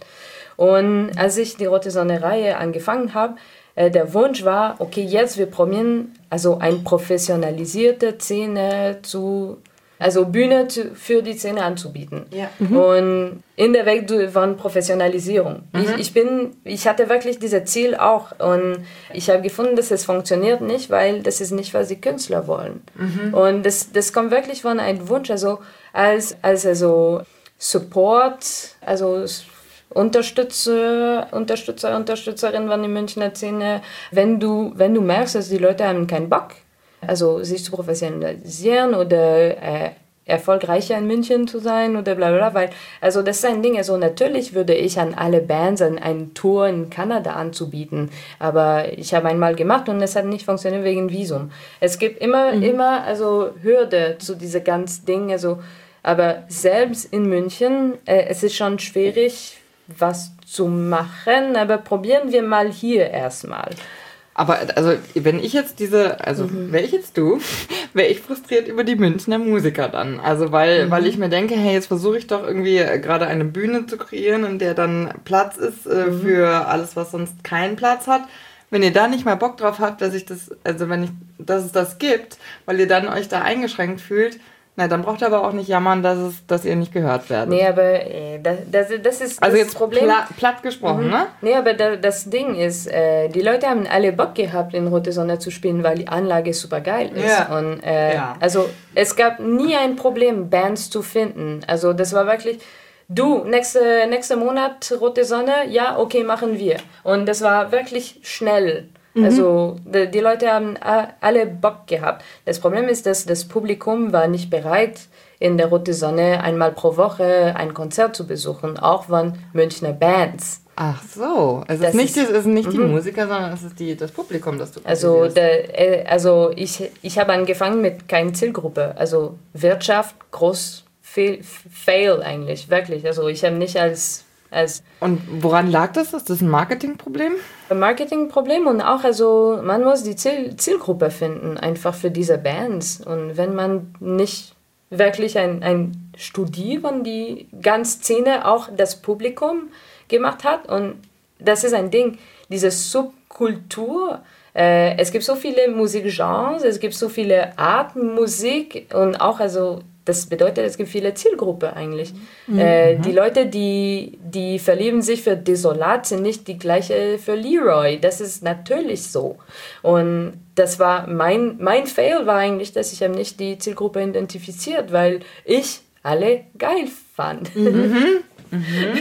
und als ich die Rote Sonne Reihe angefangen habe, äh, der Wunsch war, okay, jetzt wir probieren also eine professionalisierte Szene zu Also Bühne zu, für die Szene anzubieten. Ja. Mhm. Und in der Welt von Professionalisierung. Mhm. Ich, ich, bin, ich hatte wirklich dieses Ziel auch. Und ich habe gefunden, dass es funktioniert nicht, weil das ist nicht, was die Künstler wollen. Mhm. Und das, das kommt wirklich von einem Wunsch. Also als, als also Support, also Unterstützer, Unterstützer, Unterstützerin von der Münchner Szene, wenn du, wenn du merkst, dass die Leute haben keinen Bock, also sich zu professionalisieren oder äh, erfolgreicher in München zu sein oder bla bla, weil, also das ist ein Ding, also natürlich würde ich an alle Bands an eine Tour in Kanada anzubieten, aber ich habe einmal gemacht und es hat nicht funktioniert wegen Visum. Es gibt immer, mhm. immer, also Hürde zu diese ganzen Dinge, also, aber selbst in München, äh, es ist schon schwierig, was zu machen, aber probieren wir mal hier erstmal. Aber also, wenn ich jetzt diese, also mhm. wäre ich jetzt du, wäre ich frustriert über die Münchner Musiker dann. Also, weil, mhm. weil ich mir denke, hey, jetzt versuche ich doch irgendwie gerade eine Bühne zu kreieren, in der dann Platz ist äh, mhm. für alles, was sonst keinen Platz hat. Wenn ihr da nicht mal Bock drauf habt, dass ich das, also wenn ich, dass es das gibt, weil ihr dann euch da eingeschränkt fühlt, na, dann braucht ihr aber auch nicht jammern, dass, es, dass ihr nicht gehört werdet. Nee, aber äh, das, das, das ist also das jetzt Problem. Pla- platt gesprochen, mhm. ne? Nee, aber da, das Ding ist, äh, die Leute haben alle Bock gehabt, in Rote Sonne zu spielen, weil die Anlage super geil ist. Ja. Und, äh, ja. Also es gab nie ein Problem, Bands zu finden. Also das war wirklich, du, nächste, nächste Monat Rote Sonne, ja, okay, machen wir. Und das war wirklich schnell. Also die, die Leute haben alle Bock gehabt. Das Problem ist, dass das Publikum war nicht bereit, in der Rote Sonne einmal pro Woche ein Konzert zu besuchen, auch von Münchner Bands. Ach so, also es ist nicht, ist, es sind nicht die mhm. Musiker, sondern es ist die, das Publikum, das du also der, also ich, ich habe angefangen mit keiner Zielgruppe. Also Wirtschaft, groß, fail, fail eigentlich, wirklich. Also ich habe nicht als... Als und woran lag das? Ist das ein Marketingproblem? Ein Marketingproblem und auch, also man muss die Ziel- Zielgruppe finden, einfach für diese Bands. Und wenn man nicht wirklich ein, ein Studie von die ganze Szene, auch das Publikum gemacht hat, und das ist ein Ding, diese Subkultur, äh, es gibt so viele Musikgenres, es gibt so viele Arten Musik und auch, also das bedeutet, es gibt viele Zielgruppen eigentlich. Mhm. Äh, die Leute, die, die verlieben sich für Desolat, sind nicht die gleiche für Leroy. Das ist natürlich so. Und das war mein, mein Fail war eigentlich, dass ich habe nicht die Zielgruppe identifiziert, weil ich alle geil fand. Mhm. Mhm.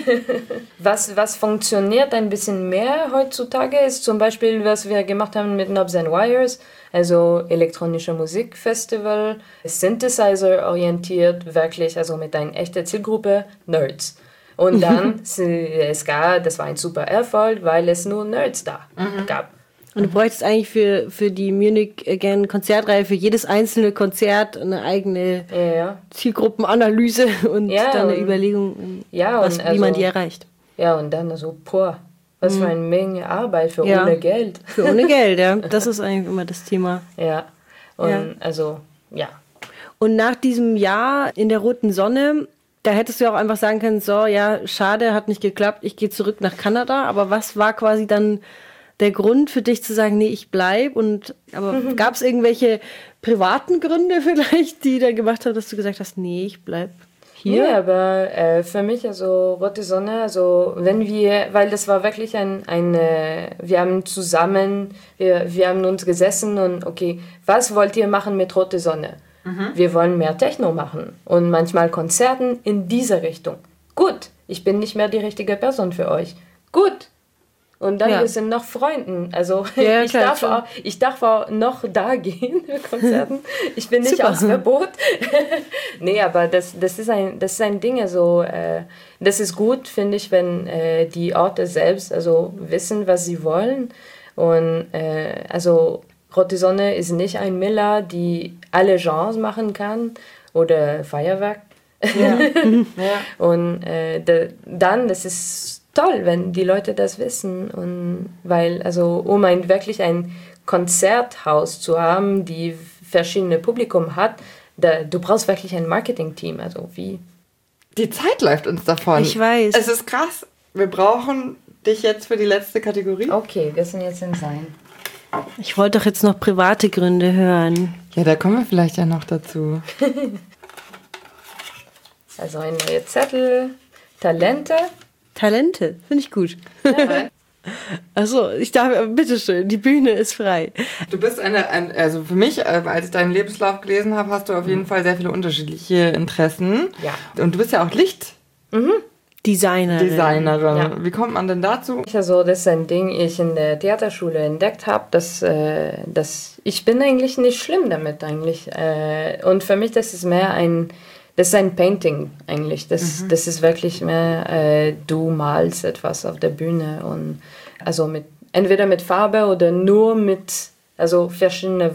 was, was funktioniert ein bisschen mehr heutzutage ist zum Beispiel, was wir gemacht haben mit Knobs and Wires, also elektronische Musikfestival, Synthesizer orientiert, wirklich, also mit einer echten Zielgruppe, Nerds. Und dann, es gab, das war ein super Erfolg, weil es nur Nerds da mhm. gab. Und du bräuchtest eigentlich für, für die Munich Again Konzertreihe, für jedes einzelne Konzert eine eigene ja, ja. Zielgruppenanalyse und ja, dann eine und, Überlegung, ja, was, also, wie man die erreicht. Ja, und dann so, boah, was mhm. für eine Menge Arbeit für ja. ohne Geld. Für ohne Geld, ja. Das ist eigentlich immer das Thema. Ja, und ja. also, ja. Und nach diesem Jahr in der Roten Sonne, da hättest du ja auch einfach sagen können, so, ja, schade, hat nicht geklappt, ich gehe zurück nach Kanada. Aber was war quasi dann der Grund für dich zu sagen, nee, ich bleib? Und aber mhm. gab es irgendwelche privaten Gründe vielleicht, die dann gemacht haben, dass du gesagt hast, nee, ich bleib hier? Ja, aber äh, für mich, also Rote Sonne, also wenn wir, weil das war wirklich ein, eine, wir haben zusammen, wir, wir haben uns gesessen und okay, was wollt ihr machen mit Rote Sonne? Mhm. Wir wollen mehr Techno machen und manchmal Konzerten in dieser Richtung. Gut, ich bin nicht mehr die richtige Person für euch. Gut. Und dann Ja. wir sind noch Freunden. Also Ja, ich, klar, darf schon. auch, ich darf auch noch da gehen für Konzerten. Ich bin nicht Super. aus Verbot. Nee, aber das, das, ist ein, das ist ein Ding. Also, äh, das ist gut, finde ich, wenn äh, die Orte selbst also wissen, was sie wollen. Und äh, also Rote Sonne ist nicht ein Miller, die alle Genres machen kann oder Feuerwerk. Ja. ja. Und äh, de, dann, das ist toll, wenn die Leute das wissen. Und weil, also, um ein wirklich ein Konzerthaus zu haben, die verschiedene Publikum hat, da, du brauchst wirklich ein Marketing-Team. Also wie? Die Zeit läuft uns davon. Ich weiß. Es ist krass. Wir brauchen dich jetzt für die letzte Kategorie. Okay, wir sind jetzt in Sein. Ich wollte doch jetzt noch private Gründe hören. Ja, da kommen wir vielleicht ja noch dazu. Also ein neuer Zettel, Talente. Talente, finde ich gut. Achso, ich darf, bitteschön, die Bühne ist frei. Du bist eine, ein, also für mich, äh, als ich deinen Lebenslauf gelesen habe, hast du auf jeden Fall sehr viele unterschiedliche Interessen. Ja. Und du bist ja auch Lichtdesignerin. Designerin. Ja. Wie kommt man denn dazu? Also das ist ein Ding, ich in der Theaterschule entdeckt habe, dass, äh, dass ich bin eigentlich nicht schlimm damit eigentlich. Äh, und für mich das ist mehr ein, das ist ein Painting eigentlich. Das, mhm. das ist wirklich mehr, äh, du malst etwas auf der Bühne und also mit entweder mit Farbe oder nur mit also verschiedene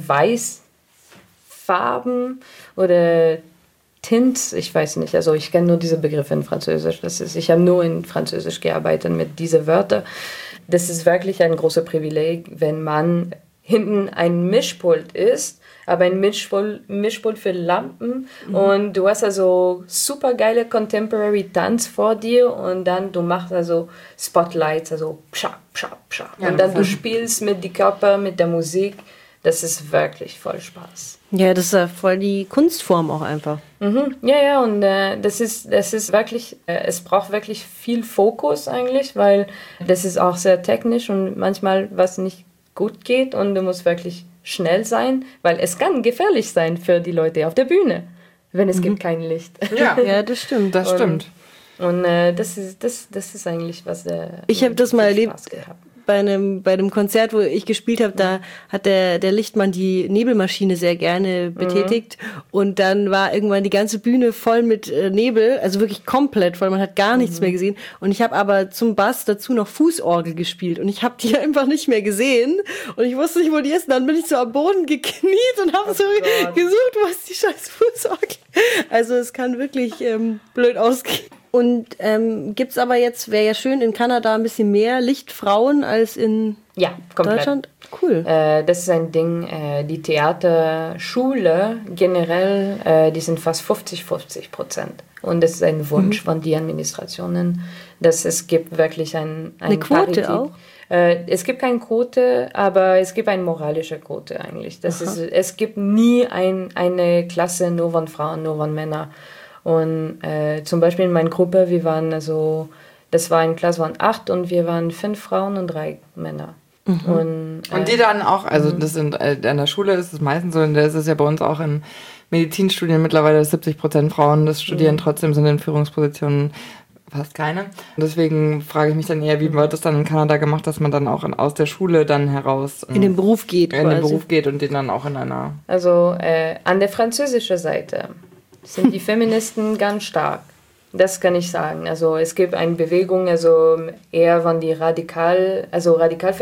Weißfarben oder Tint, ich weiß nicht, also ich kenne nur diese Begriffe in Französisch. Das ist, ich habe nur in Französisch gearbeitet mit diesen Wörtern. Das ist wirklich ein großes Privileg, wenn man hinten ein Mischpult ist, aber ein Mischpult, Mischpult für Lampen mhm. und du hast also super geile Contemporary Tanz vor dir und dann du machst also Spotlights, also pscha, pscha, pscha. Ja, und dann du spielst mit die Körper, mit der Musik. Das ist wirklich voll Spaß. Ja, das ist ja voll die Kunstform auch einfach. Mhm. Ja, ja, und äh, das ist, das ist wirklich, äh, es braucht wirklich viel Fokus eigentlich, weil das ist auch sehr technisch und manchmal was nicht gut geht und du musst wirklich schnell sein, weil es kann gefährlich sein für die Leute auf der Bühne, wenn es mhm. gibt kein Licht. Ja, ja, das stimmt. Das stimmt. Und, und äh, das, ist, das, das ist eigentlich, was der... Ich habe das mal erlebt. Bei einem, bei einem Konzert, wo ich gespielt habe, da hat der, der Lichtmann die Nebelmaschine sehr gerne betätigt mhm. und dann war irgendwann die ganze Bühne voll mit äh, Nebel, also wirklich komplett voll, man hat gar nichts mhm. mehr gesehen und ich habe aber zum Bass dazu noch Fußorgel gespielt und ich habe die einfach nicht mehr gesehen und ich wusste nicht, wo die ist und dann bin ich so am Boden gekniet und habe oh so Gott. gesucht, wo ist die scheiß Fußorgel. Also es kann wirklich ähm, blöd ausgehen. Und ähm, gibt's aber jetzt, wäre ja schön, in Kanada ein bisschen mehr Lichtfrauen als in ja, komplett. Deutschland. Cool. Äh, das ist ein Ding, äh, die Theaterschule generell, äh, die sind fast fünfzig fünfzig Prozent. Und das ist ein Wunsch mhm. von den Administrationen, dass es gibt wirklich ein, ein eine Quote Parität. auch? Äh, es gibt keine Quote, aber es gibt eine moralische Quote eigentlich. Das ist, es gibt nie ein, eine Klasse nur von Frauen, nur von Männern. Und äh, zum Beispiel in meiner Gruppe, wir waren also, das war eine Klasse von acht und wir waren fünf Frauen und drei Männer. Mhm. Und, äh, und die dann auch, also das sind äh, an der Schule ist es meistens so, und das ist ja bei uns auch in Medizinstudien mittlerweile siebzig Prozent Frauen das studieren, mhm. trotzdem sind in Führungspositionen fast keine. Und deswegen frage ich mich dann eher, wie wird das dann in Kanada gemacht, dass man dann auch in, aus der Schule dann heraus in den Beruf geht, in quasi. den Beruf geht und den dann auch in einer... Also äh, an der französischen Seite sind die Feministen ganz stark. Das kann ich sagen. Also es gibt eine Bewegung, also eher von die Radikal, also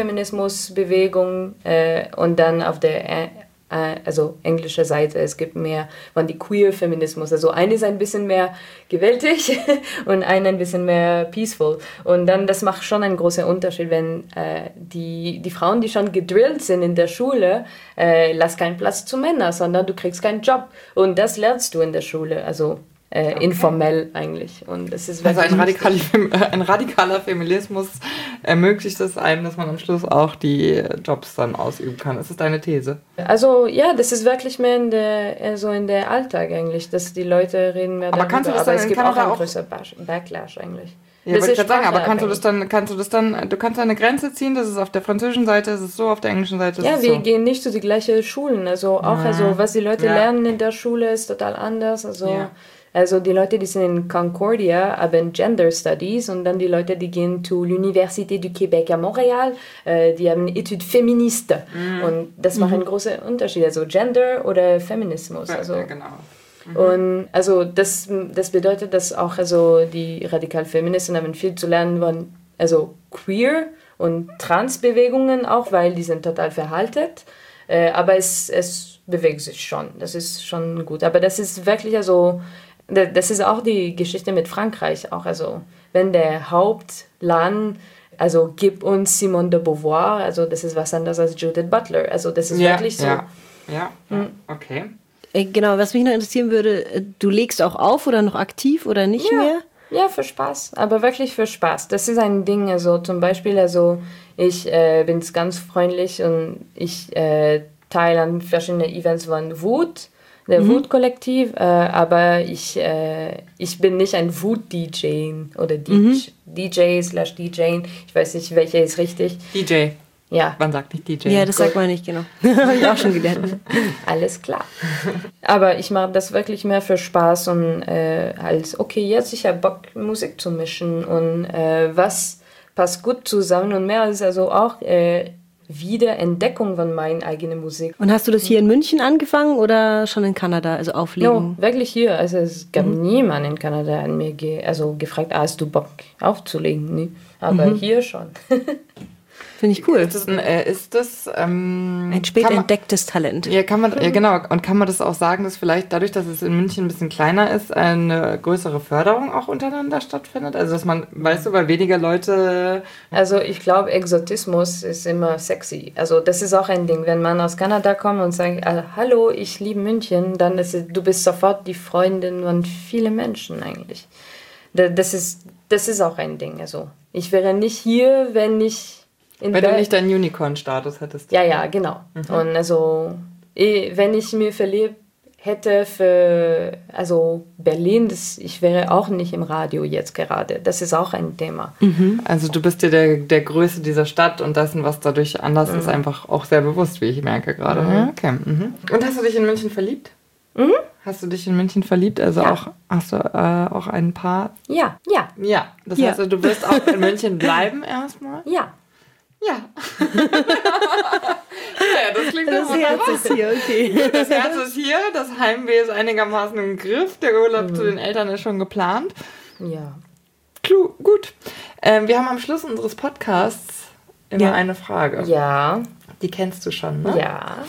Radikalfeminismus-Bewegung äh, und dann auf der äh, also englische Seite, es gibt mehr von die Queer-Feminismus. Also eine ist ein bisschen mehr gewaltig und eine ein bisschen mehr peaceful. Und dann, das macht schon einen großen Unterschied, wenn äh, die, die Frauen, die schon gedrillt sind in der Schule, äh, lass keinen Platz zu Männern, sondern du kriegst keinen Job. Und das lernst du in der Schule, also äh, okay. informell eigentlich. Und es ist also ein, radikal, ein radikaler Feminismus ermöglicht es einem, dass man am Schluss auch die Jobs dann ausüben kann. Ist das deine These? Also ja, das ist wirklich mehr in der, also in der Alltag eigentlich, dass die Leute reden mehr aber darüber. Kannst du das aber dann es in gibt Kanada auch einen auch größeren Backlash eigentlich. Ja, wollte ich gerade sagen, aber kannst du das dann, kannst du das dann, du kannst da eine Grenze ziehen, das ist auf der französischen Seite, das ist so, auf der englischen Seite ist ja, es wir so. gehen nicht zu die gleichen Schulen, also auch, ja. also was die Leute ja. lernen in der Schule ist total anders, also ja. Also die Leute, die sind in Concordia, haben Gender Studies und dann die Leute, die gehen zu l'Université du Québec à Montréal, äh, die haben Études Féministes. Mm. Und das macht einen großen Unterschied, also Gender oder Feminismus. Also, ja, genau. Mhm. Und also das, das bedeutet, dass auch also die Radikal-Feministen haben viel zu lernen von also queer und Transbewegungen auch, weil die sind total verhaltet. Äh, aber es, es bewegt sich schon, das ist schon gut. Aber das ist wirklich also... Das ist auch die Geschichte mit Frankreich. Auch also, wenn der Hauptland, also gib uns Simone de Beauvoir, also das ist was anderes als Judith Butler. Also das ist ja, wirklich so. Ja, ja, ja. Okay. Genau, was mich noch interessieren würde, du legst auch auf oder noch aktiv oder nicht ja. mehr? Ja, für Spaß, aber wirklich für Spaß. Das ist ein Ding, also zum Beispiel, also ich äh, bin ganz freundlich und ich äh, teile an verschiedenen Events von Wut. Der mhm. Wut-Kollektiv, äh, aber ich, äh, ich bin nicht ein Wut-D J oder D J, mhm. D J slash D J, ich weiß nicht, welcher ist richtig. D J. Ja. Man sagt nicht D J. Ja, das Gut. sagt man nicht, genau. Habe ich auch schon gelernt. Alles klar. Aber ich mache das wirklich mehr für Spaß und äh, als, okay, jetzt ich habe Bock, Musik zu mischen und äh, was passt gut zusammen und mehr als also auch äh, Wiederentdeckung von meiner eigenen Musik. Und hast du das hier in München angefangen oder schon in Kanada, also auflegen? No, wirklich hier. Also es gab mhm. niemanden in Kanada an mir ge- also gefragt, ah, hast du Bock aufzulegen? Nee. Aber mhm. hier schon. Finde ich cool. Ist das, ein, äh, ist das ähm, ein spät entdecktes Talent. Ja, kann man, ja, genau. Und kann man das auch sagen, dass vielleicht dadurch, dass es in München ein bisschen kleiner ist, eine größere Förderung auch untereinander stattfindet? Also, dass man, weißt du, weil weniger Leute... Also, ich glaube, Exotismus ist immer sexy. Also, das ist auch ein Ding. Wenn man aus Kanada kommt und sagt, ah, hallo, ich liebe München, dann ist es, du bist sofort die Freundin von vielen Menschen eigentlich. Das ist, das ist auch ein Ding. Also, ich wäre nicht hier, wenn ich... In wenn Be- du nicht deinen Unicorn-Status hättest. Ja, ja, genau. Mhm. Und also, wenn ich mir verliebt hätte für also Berlin, das, ich wäre auch nicht im Radio jetzt gerade. Das ist auch ein Thema. Mhm. Also du bist dir der, der Größe dieser Stadt und dessen, was dadurch anders mhm. ist, einfach auch sehr bewusst, wie ich merke gerade. Mhm. Ja, okay. Mhm. Und hast du dich in München verliebt? Mhm. Hast du dich in München verliebt? Also ja. auch hast du äh, auch ein Paar? Ja, ja. Ja, das ja. heißt, du wirst auch in München bleiben erstmal? Ja. Ja. Ja, das klingt das Herz ist hier, okay. Das Herz ist hier, das Heimweh ist einigermaßen im Griff, der Urlaub mhm. zu den Eltern ist schon geplant. Ja. Klu- gut. Ähm, wir haben am Schluss unseres Podcasts immer ja. eine Frage. Ja. Die kennst du schon, ne? Ja.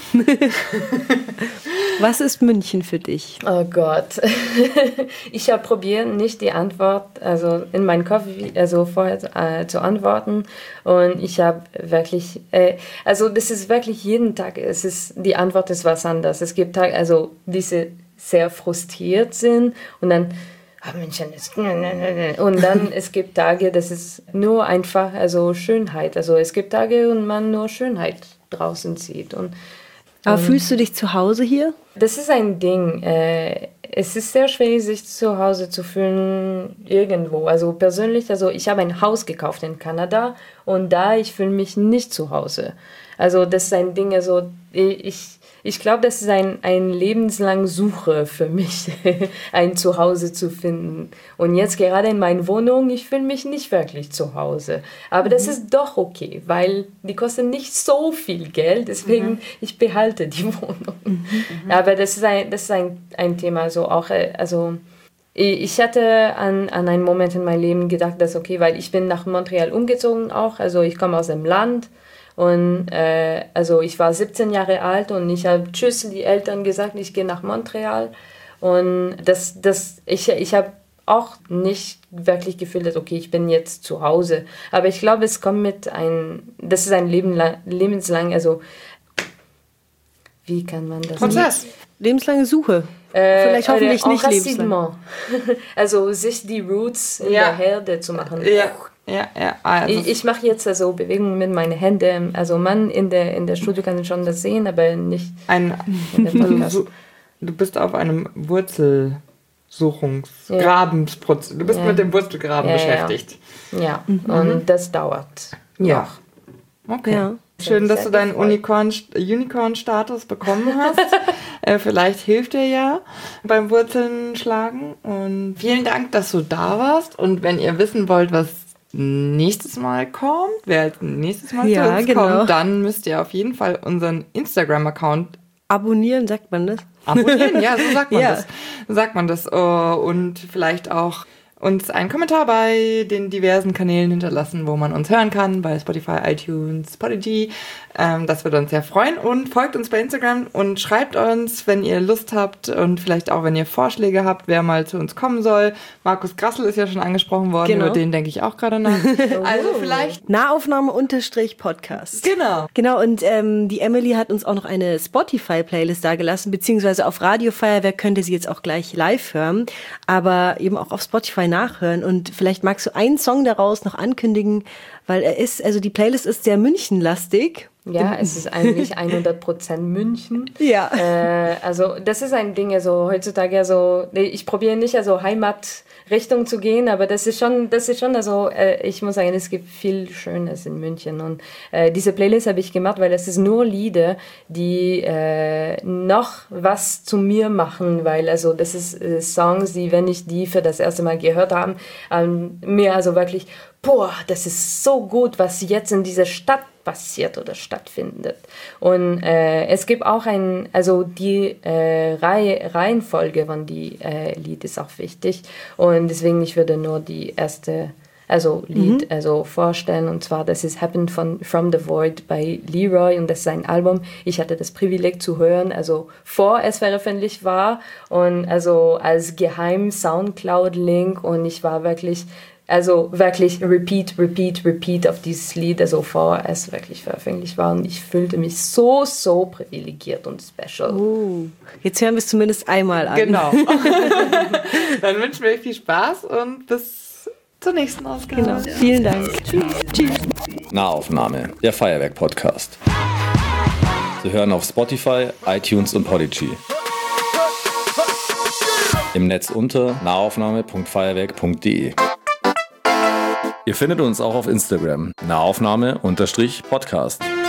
Was ist München für dich? Oh Gott. Ich habe probiert, nicht die Antwort, also in meinen Kopf, also vorher äh, zu antworten. Und ich habe wirklich, äh, also das ist wirklich jeden Tag, es ist, die Antwort ist was anderes. Es gibt Tage, also diese sehr frustriert sind und dann, ah, München ist, und dann es gibt Tage, das ist nur einfach, also Schönheit. Also es gibt Tage, und man nur Schönheit draußen sieht. Und Aber ähm, fühlst du dich zu Hause hier? Das ist ein Ding. Äh, es ist sehr schwierig, sich zu Hause zu fühlen irgendwo. Also persönlich, also ich habe ein Haus gekauft in Kanada und da ich fühle mich nicht zu Hause. Also das ist ein Ding, also ich Ich glaube, das ist ein, ein lebenslang Suche für mich, ein Zuhause zu finden. Und jetzt gerade in meiner Wohnung, ich fühle mich nicht wirklich zu Hause. Aber mhm. das ist doch okay, weil die kosten nicht so viel Geld, deswegen mhm. ich behalte die Wohnung. Mhm. Aber das ist ein, das ist ein, ein Thema, so auch, also ich hatte an, an einen Moment in meinem Leben gedacht, dass okay, weil ich bin nach Montreal umgezogen auch, also ich komme aus dem Land. Und äh, also ich war siebzehn Jahre alt und ich habe tschüss die Eltern gesagt, ich gehe nach Montreal. Und das, das, ich, ich habe auch nicht wirklich gefühlt, dass okay, ich bin jetzt zu Hause. Aber ich glaube, es kommt mit ein, das ist ein Leben lang, lebenslang, also wie kann man das? Prozess. Lebenslange Suche. Äh, Vielleicht hoffentlich nicht lebenslang. Also sich die Roots in ja. der Herde zu machen. Ja. Ja, ja. Also ich ich mache jetzt also Bewegungen mit meinen Händen. Also man in der in der Studio kann schon das sehen, aber nicht ein, in der Podcast. Du, du bist auf einem Wurzelsuchungsgrabensprozess. Du bist ja. mit dem Wurzelgraben ja, beschäftigt. Ja, ja. Mhm. Und das dauert. Ja. Noch. Okay. Ja. Schön, dass du deinen Unicorn, Unicorn-Status bekommen hast. äh, vielleicht hilft dir ja beim Wurzeln schlagen. Und vielen Dank, dass du da warst. Und wenn ihr wissen wollt, was nächstes Mal kommt, wer als nächstes Mal ja, zu uns genau. kommt, dann müsst ihr auf jeden Fall unseren Instagram-Account abonnieren, sagt man das? Abonnieren, ja, so sagt man ja. das. So sagt man das. Und vielleicht auch uns einen Kommentar bei den diversen Kanälen hinterlassen, wo man uns hören kann, bei Spotify, iTunes, Podigy. Ähm, das würde uns sehr freuen. Und folgt uns bei Instagram und schreibt uns, wenn ihr Lust habt und vielleicht auch, wenn ihr Vorschläge habt, wer mal zu uns kommen soll. Markus Grassel ist ja schon angesprochen worden, genau. Über den denke ich auch gerade nach. Also vielleicht Nahaufnahme-Podcast. Genau. Genau, und ähm, die Emily hat uns auch noch eine Spotify-Playlist dagelassen, beziehungsweise auf Radio Feuerwerk könnt ihr sie jetzt auch gleich live hören, aber eben auch auf Spotify nachhören. Und vielleicht magst du einen Song daraus noch ankündigen, weil er ist, also die Playlist ist sehr München-lastig. Ja, es ist eigentlich hundert Prozent München. Ja. Äh, also das ist ein Ding, also heutzutage, also ich probiere nicht also Heimatrichtung zu gehen, aber das ist schon, das ist schon, also äh, ich muss sagen, es gibt viel Schönes in München und äh, diese Playlist habe ich gemacht, weil es ist nur Lieder, die äh, noch was zu mir machen, weil also das ist äh, Songs, die, wenn ich die für das erste Mal gehört habe, ähm, mir also wirklich, boah, das ist so gut, was jetzt in dieser Stadt passiert oder stattfindet. Und äh, es gibt auch ein, also die äh, Reihe, Reihenfolge von die äh, Lied ist auch wichtig. Und deswegen, ich würde nur die erste, also Lied, mhm. also vorstellen. Und zwar, das ist Happened von From the Void bei Leroy und das ist ein Album. Ich hatte das Privileg zu hören, also vor es veröffentlicht war und also als geheim Soundcloud-Link und ich war wirklich Also wirklich repeat, repeat, repeat auf dieses Lied, also vor es wirklich veröffentlicht war. Und ich fühlte mich so, so privilegiert und special. Uh, jetzt hören wir es zumindest einmal an. Genau. Dann wünschen wir euch viel Spaß und bis zur nächsten Ausgabe. Genau. Vielen Dank. Tschüss. Tschüss. Nahaufnahme, der Feuerwerk-Podcast. Sie hören auf Spotify, iTunes und Podigy. Im Netz unter nahaufnahme punkt feuerwerk punkt de. Ihr findet uns auch auf Instagram, Nahaufnahme-Podcast.